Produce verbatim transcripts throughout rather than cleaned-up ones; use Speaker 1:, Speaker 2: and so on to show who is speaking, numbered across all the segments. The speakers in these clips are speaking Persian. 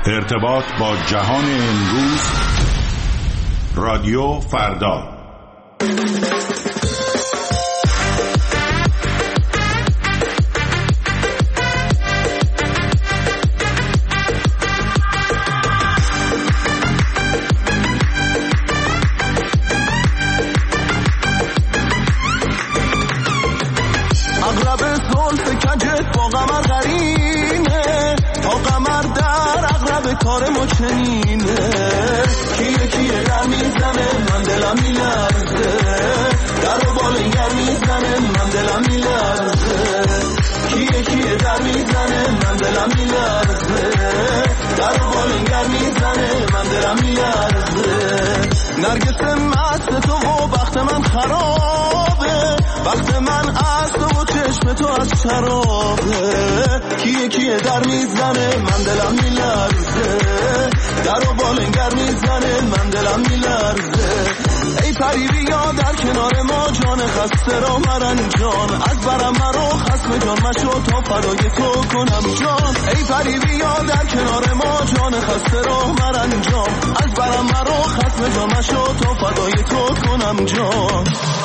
Speaker 1: ارتباط با جهان امروز. رادیو فردا.
Speaker 2: کار ما چنینه، کیه کیه در میزنه من دلم میلرزه، در و بالنگر میزنه من دلم میلرزه، کیه کیه در میزنه من دلم میلرزه، در و بالنگر میزنه من دلم میلرزه. نرگس مست تو و بخت من خرابه، وقت من از تو و چشم تو از شرابه، کیه کیه در میزنه من دلم میلرزه، در و بالنگر میزنه من دلم میلرزه. ای پری بیا در کنار ما جان خسته را مرنجان، از برم مرا خسم جان مشو تا فدای تو کنم جان. ای پری بیا در کنار ما جان خسته را مرنجان، از برم مرا خسم جان مشو تا فدای تو کنم جان.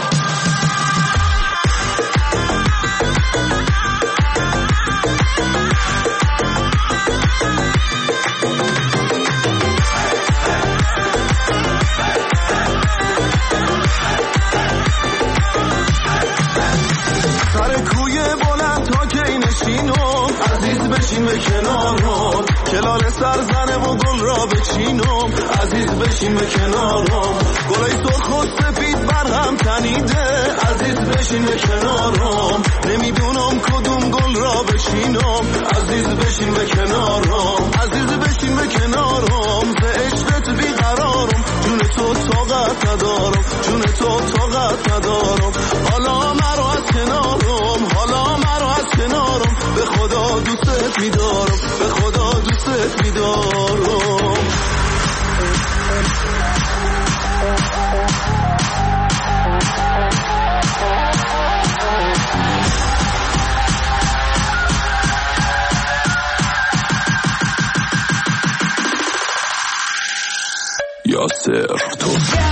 Speaker 2: بشین به کنارم کلال سرزنه و گل را بچینم، عزیز بشین به کنارم گلای سرخ و سفید برهم تنیده، عزیز بشین به کنارم نمیدونم کدوم گل را بچینم، عزیز بشین به کنارم، عزیز بشین به کنارم ز عشقت بیقرارم، جون تو طاقت ندارم، جون تو طاقت ندارم، حالا مرا از کنارم، حالا مرا از کنارم، به خدا دوست میدارم، به خدا دوست میدارم. یاسر تو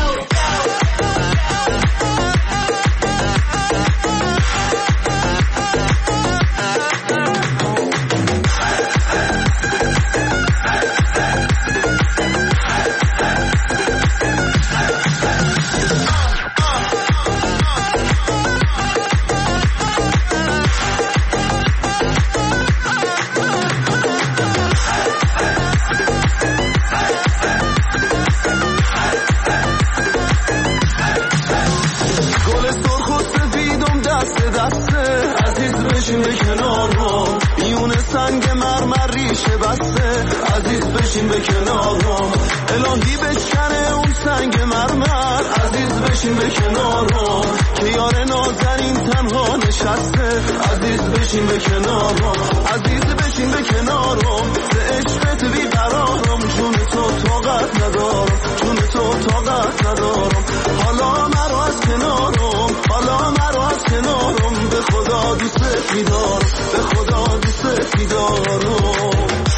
Speaker 2: بشین به کنارم، الهی بشکنه اون سنگ مرمر، عزیز بشین به کنارم که یار نازنین تنها نشسته، عزیز بشین به کنارم، عزیز بشین به کنارم ز عشقت بیقرارم، جون تو طاقت ندارم، جون تو طاقت ندارم، حالا مرا از کنارم، حالا مرا از کنارم، به خدا دوست میدارم، به خدا دوست میدارم.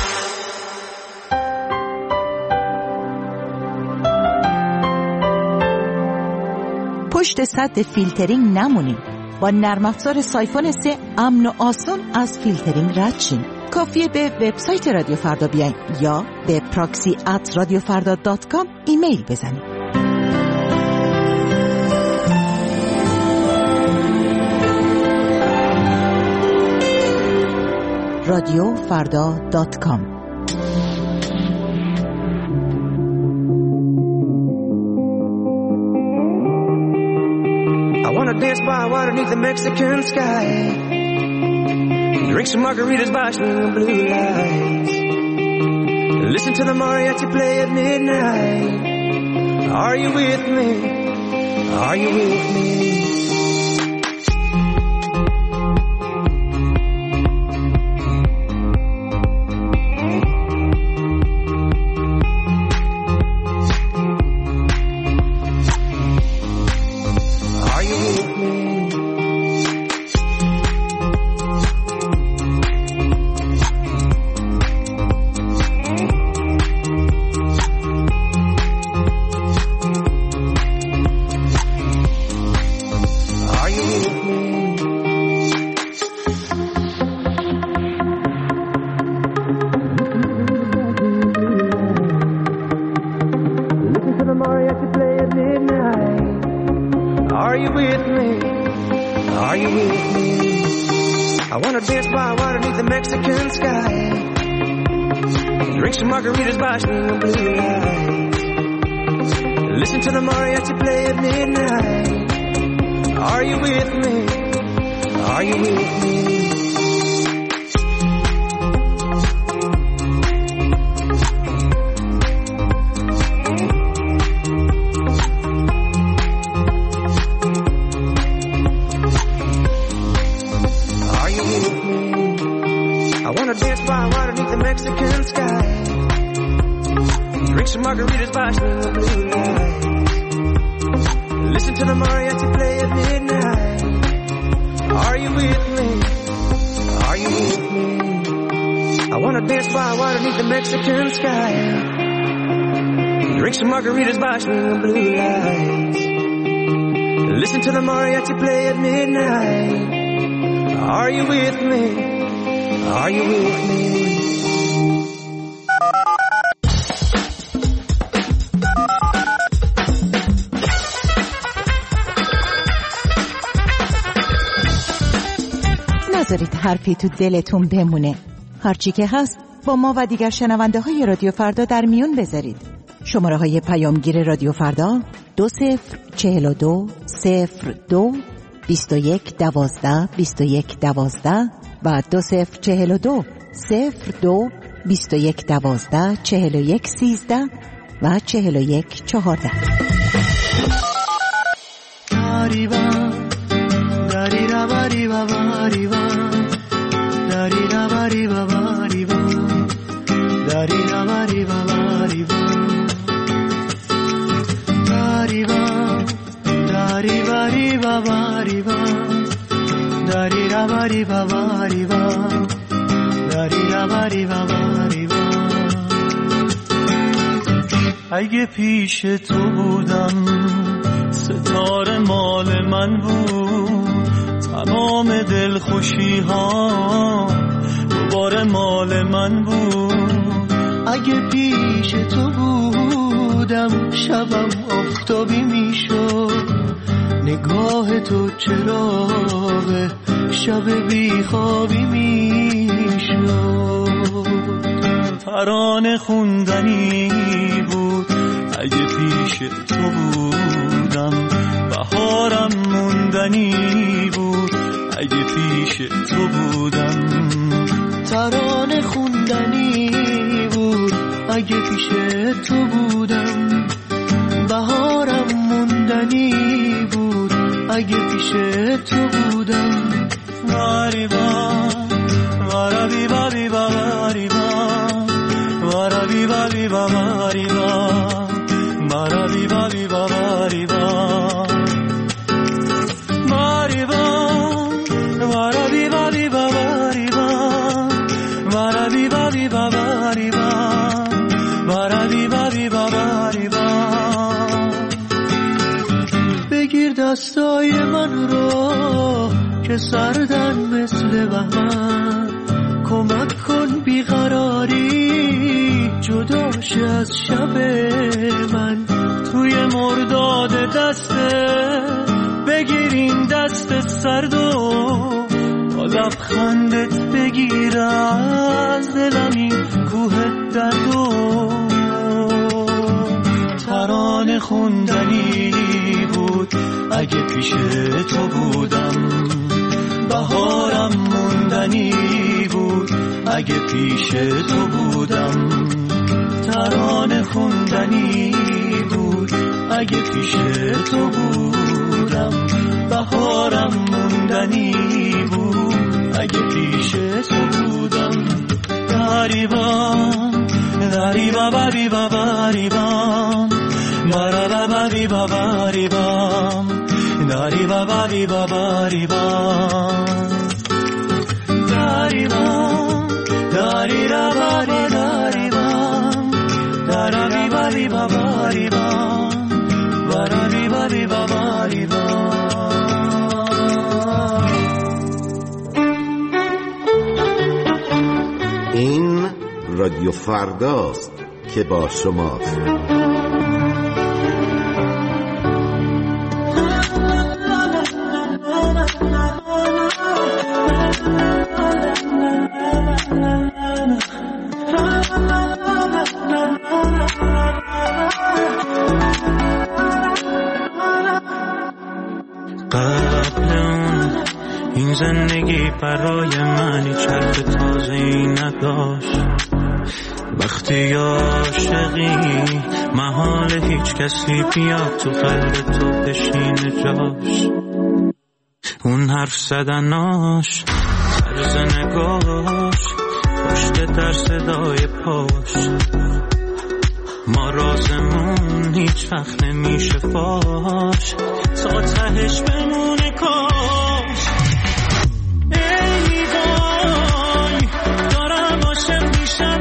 Speaker 3: پشت سد فیلترینگ نمونید. با نرم افزار سایفون سه امن و آسان از فیلترینگ رد شین. کافیه به وبسایت رادیو فردا بیاین یا به پراکسی ات رادیو فردا دات کام ایمیل بزنید. رادیو فردا دات کام.
Speaker 4: Dance by water beneath the Mexican sky, drink some margaritas by swinging blue lights, listen to the mariachi play at midnight. Are you with me? Are you with me? I wanna dance by water beneath the Mexican sky. Drink some margaritas by string blue lights. Listen to the mariachi play at midnight. Are you with me? Are you with me? Mexican sky. Drink some margaritas by string of blue lights. Listen to the mariachi play at midnight. Are you with me? Are you with me? I wanna dance by water beneath the Mexican sky. Drink some margaritas by string of blue lights. Listen to the mariachi play at midnight. Are you with me? Are you with me?
Speaker 3: نذارید حرفی تو دلتون بمونه. هرچی که هست با ما و دیگر شنونده های رادیو فردا در میون بذارید. شماره های پیامگیر رادیو فردا دو صفر چهل و دو صفر دو بیست و یک دوازده بیست و یک دوازده و دو صفر چهل و دو صفر دو بیست و یک دوازده چهل و یک سیزده و چهل و یک چهارده.
Speaker 2: اگه پیش تو بودم ستاره مال من بود، تمام دلخوشی ها دوباره مال من بود. اگه پیش تو بودم شبم آفتابی میشد، نگاه تو چراغ شب بیخوابی میشد. ترانه خوندنی بود اگه پیش تو بودم، بهارم موندنی بود اگه پیش تو بودم. ترانه خوندنی بود اگه پیش تو بودم، بهارم موندنی بود اگه پیش تو بودم. واریبا وارابی بابی واریبا وارابی بابی واریبا وارابی بابی واریبا واریبا وارابی بابی واریبا وارابی بابی واریبا وارابی بابی واریبا. بگیر دستای من رو که سردن مثل بهمن، کمک کن بیقراری جداش از شب من. توی مرداد دسته بگیر این دست سرد و با لبخندت بگیر از دلم این کوه درد و. ترانه خوندنی بود اگه پیش تو بودم، بهارم موندنی بود اگه پیش تو بودم. ترانه خوندنی بود اگه پیش تو بودم، بهارم موندنی بود اگه پیش تو بودم. داریبا داریبا بابی باباریبا مرا بابی باباریبا داری بابا بی بابا ریبا داری با داری را باری داری با داری بابی بابا ریبا داری بابی بابا ریبا.
Speaker 5: این رادیو فرداست که با شماست.
Speaker 6: این زندگی برای من چرخ تازه‌ای نداشت. وقتی عاشقی محال هیچ کسی بیاد تو قلب تو بشینه جاش. اون حرف زدناش، طرز نگاش، پشت در صدای پاش، ما رازمون هیچ وقت نمیشه فاش، تا تهش بمونه کاش. ای وای دارم عاشق میشم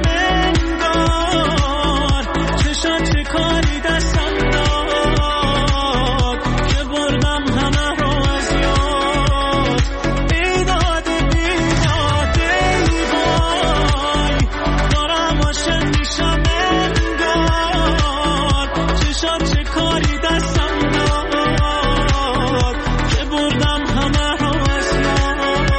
Speaker 6: انگار، چشات چه کاری دستم داد که بردم همه رو از یاد. بیداد بیداد ای وای دارم عاشق میشم انگار، چشات چه کاری دستم داد که بردم همه رو از یاد.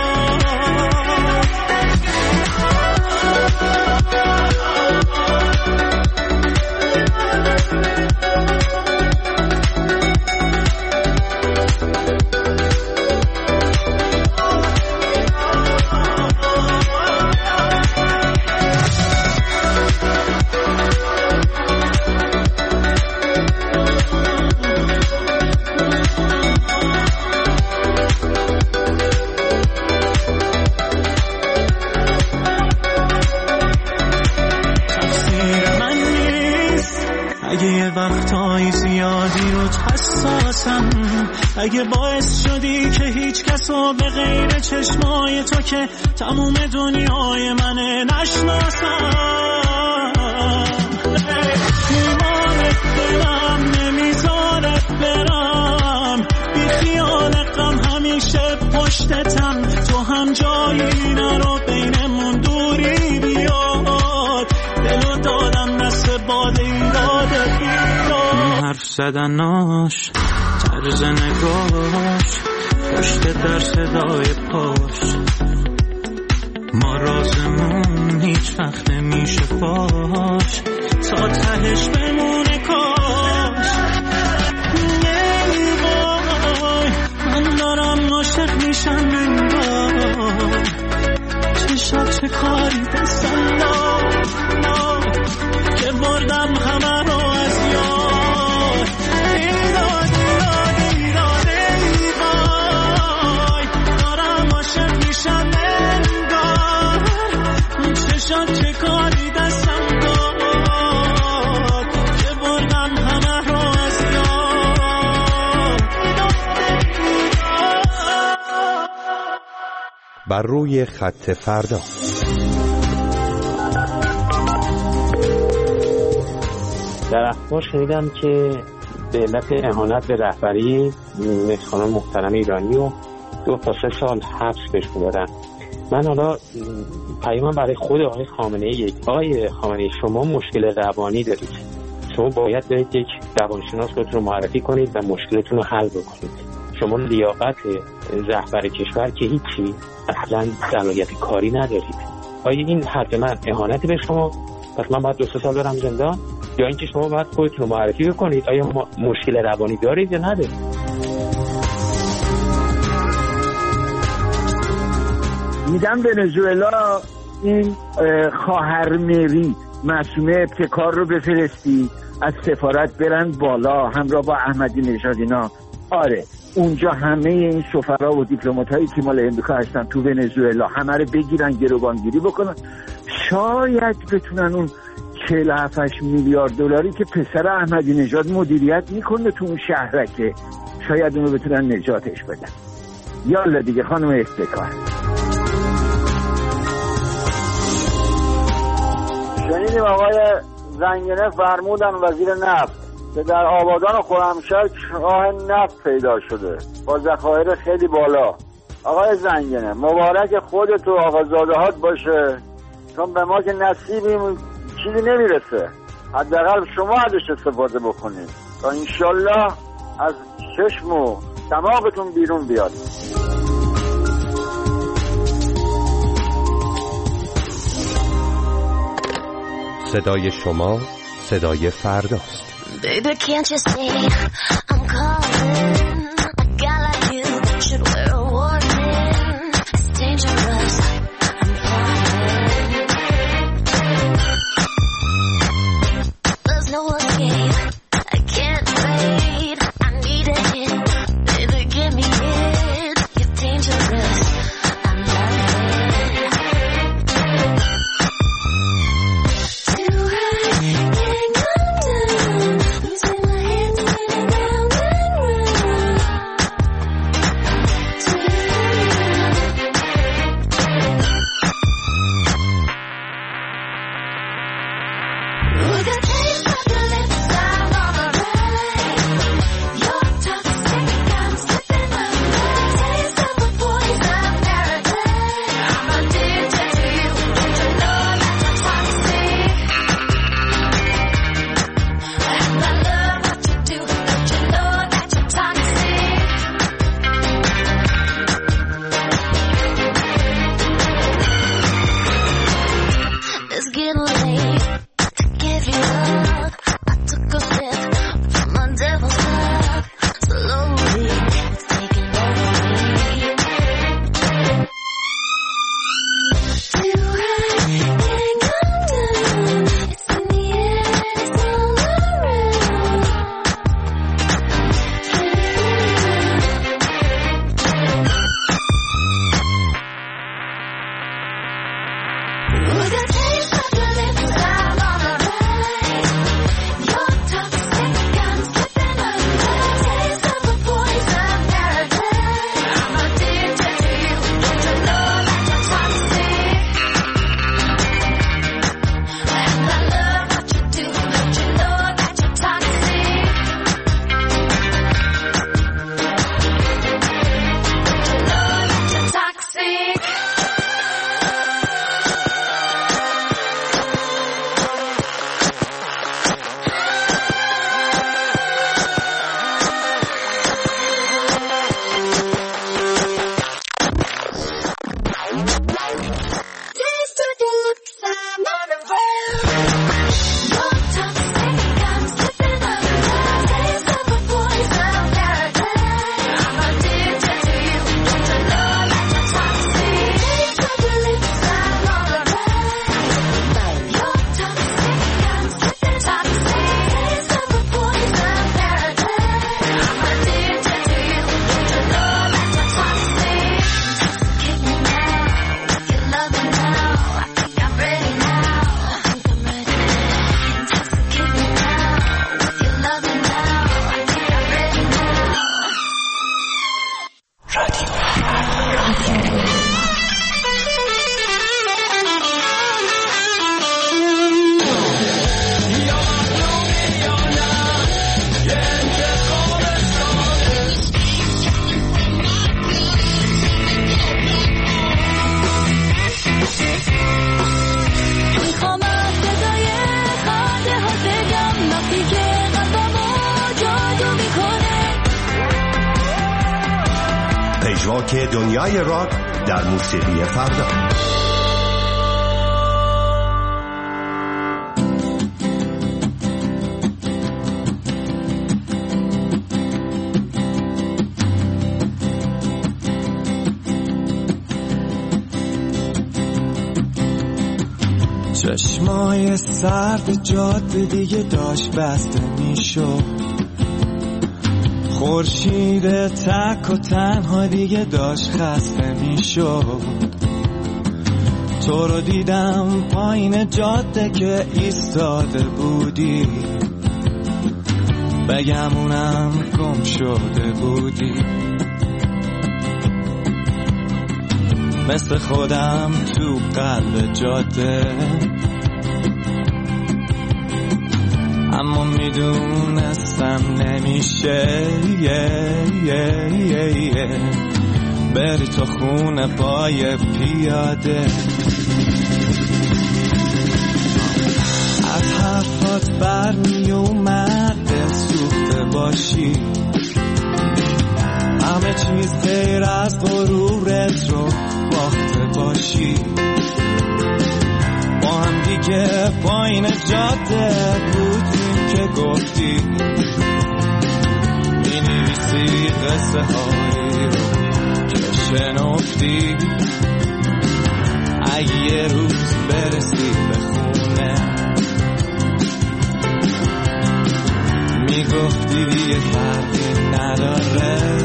Speaker 6: تقصیر من نیست اگه یه وقتایی زیادی روت حساسم، اگه باعث شدی که هیچ کسو به غیر چشمای تو که تموم دنیای منه نشناسم. ایمانت دلم نمیذاره برم، بی خیال غم همیشه پشتتم، تو هم جایی نرو بینمون دوری بیاد، دلو دادم دست باد ایراد ایراد. حرف زدناش، طرز نگاش، پشت در صدای پاش، ما رازمون هیچ وقت نمیشه فاش، تا تهش بمونه کاش. ای وای من دارم عاشق میشم انگار، چشات چه کاری دستم داد که بردم همه رو از یاد. ایراد ایراد ایراد ای وای دارم عاشق میشم انگار، چشات چه کاری دستم داد که بردم همه رو از یاد.
Speaker 7: بر روی خط فردا.
Speaker 8: در اخبار شنیدم که به علت اهانت به رهبری خانم محترم ایرانی و دو تا سه سال حبس بهش دادن. من حالا پیام برای خود آقای خامنه ای، آقای خامنه ای شما مشکل روانی دارید، شما باید برید یک روانشناس خودتون رو معرفی کنید و مشکلتون رو حل بکنید. شما لیاقت رهبر کشور که هیچی، اصلا صلاحیت کاری ندارید. آیا این حرف من اهانتی به شما؟ پس من باید دو سه سال برم زندان؟ یا اینکه شما باید خودتون رو معرفی بکنید آیا مشکل روانی دارید یا ندارید؟
Speaker 9: میدم ونزوئلا این خواهر مری معصومه ابتکار رو بفرستی، از سفارت برن بالا همراه با احمدی نژاد اینا. آره اونجا همه این سفرا و دیپلماتایی که مال امریکا هستن تو ونزوئلا همه رو بگیرن، گروگانگیری بکنن، شاید بتونن اون چهل و هفت میلیارد دلاری که پسر احمدی نژاد مدیریت میکنه تو اون شهرکه، شاید اونو بتونن نجاتش بدن. یالا دیگه خانم ابتکار.
Speaker 10: شنیدیم آقای زنگنه فرمودن وزیر نفت که در آبادان خرمشهر راه نفت پیدا شده با ذخایر خیلی بالا. آقای زنگنه مبارک خودت و آقازاده‌هات باشه، چون به ما که نصیبیم چیزی نمیرسه، حداقل شما ازش استفاده بکنید تا انشالله از چشم و دماغتون بیرون بیاد.
Speaker 7: صدای شما صدای فرداست.
Speaker 11: Baby, can't you see I'm calling? A guy like you should wear a warning. پژواک دنیای راک در موسیقی فردا.
Speaker 6: چشمای سرد جاده دیگه داشت بسته میشد، خورشید تک و تنها دیگه داشت خسته میشد. تو رو دیدم پایین جاده که ایستاده بودی، بگمونم گم شده بودی. مثل خودم تو قلب جاده، اما میدونستم نمیشه یه یه یه یه بری تو خونه پای پیاده. از حرفات برمی اومد دل سوخته باشی، همه چیز غیر از غرورت رو باخته باشی. با هم دیگه پایین جاده بودیم که گفتی می‌نویسی قصه هایی رو که شنفتی. اگه یه روز برسی به خونه میگفتی دیگه فرقی نداره،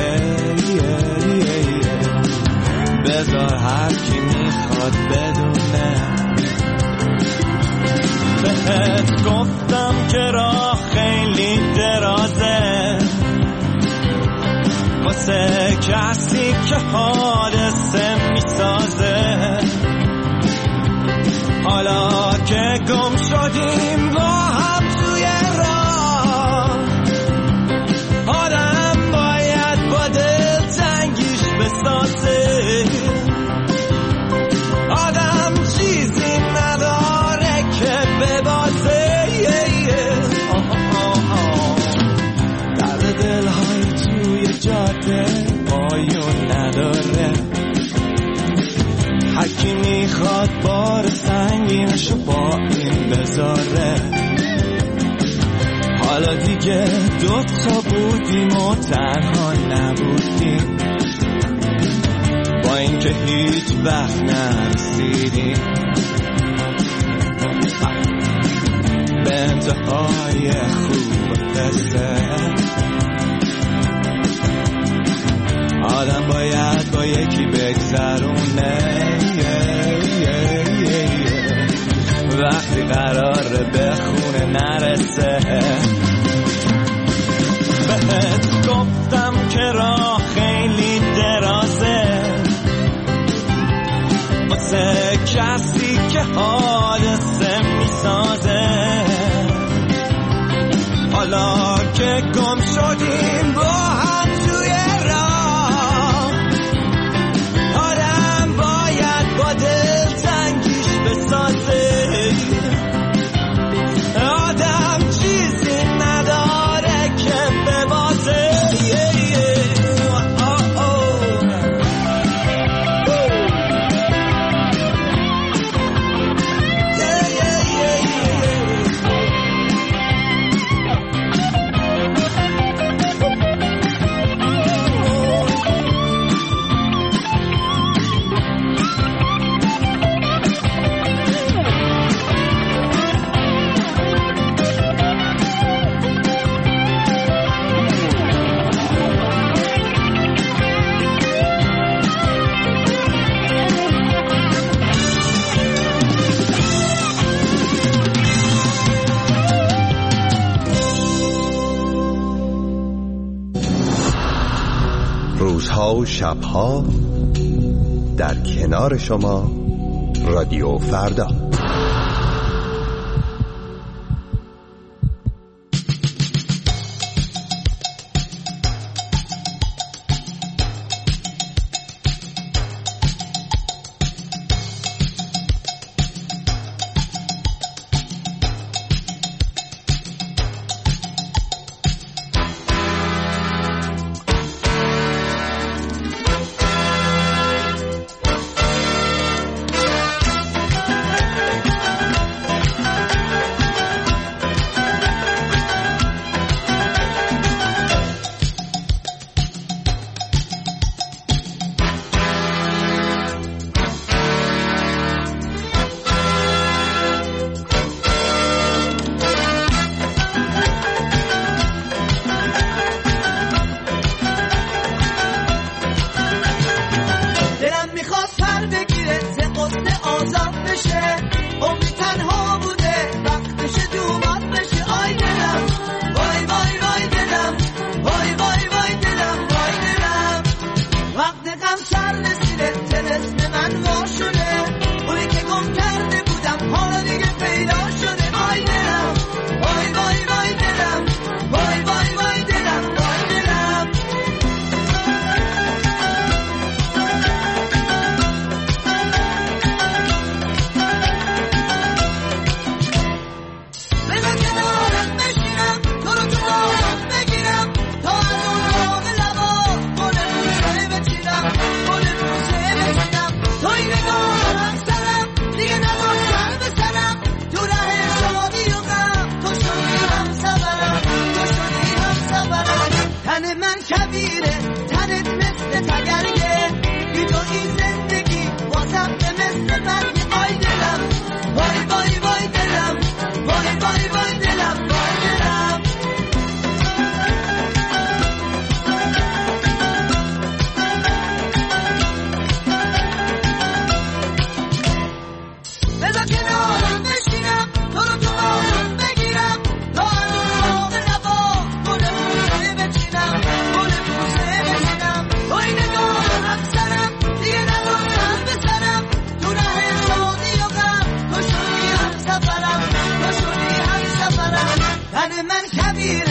Speaker 6: بذار هر کی میخواد بدونه. بهت گفتم که راه خیلی درازه واسه کسی که حادثه میسازه. حالا که
Speaker 2: گم شدیم با هم توی راه. آدم باید با دل تنگیش بسازه، آدم چیزی نداره که ببازه. درد دلهای توی جاده پایون نداره، هرکی میخواد بار سنگینشو با این بذاره. حالا دیگه دوتا بودیم و تنها نبودیم، با اینکه هیچ وقت نرسیدیم به انتهای خوب قصه. آدم باید با یکی بگذرونه وقتی قراره به خونه نرسه. بهت گفتم که راه خیلی درازه واسه کسی که حادثه میسازه. حالا که گم شدیم با هم توی راه، آدم باید با دل تنگیش بسازه. آدم چیزی نداره که ببازه.
Speaker 7: روزها و شبها در کنار شما رادیو فردا.
Speaker 2: من کبیر